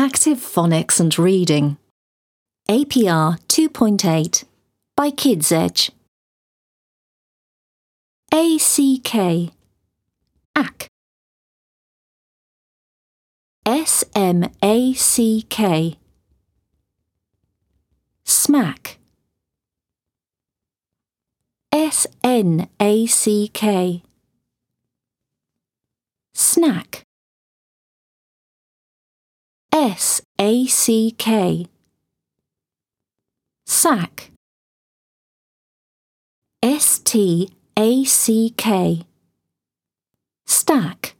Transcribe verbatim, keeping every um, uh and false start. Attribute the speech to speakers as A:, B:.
A: Active Phonics and Reading. A P R two point eight by Kids Edge. A C K, ack. S M A C K, smack. S N A C K, snack. S A C K, sack. S T A C K, stack.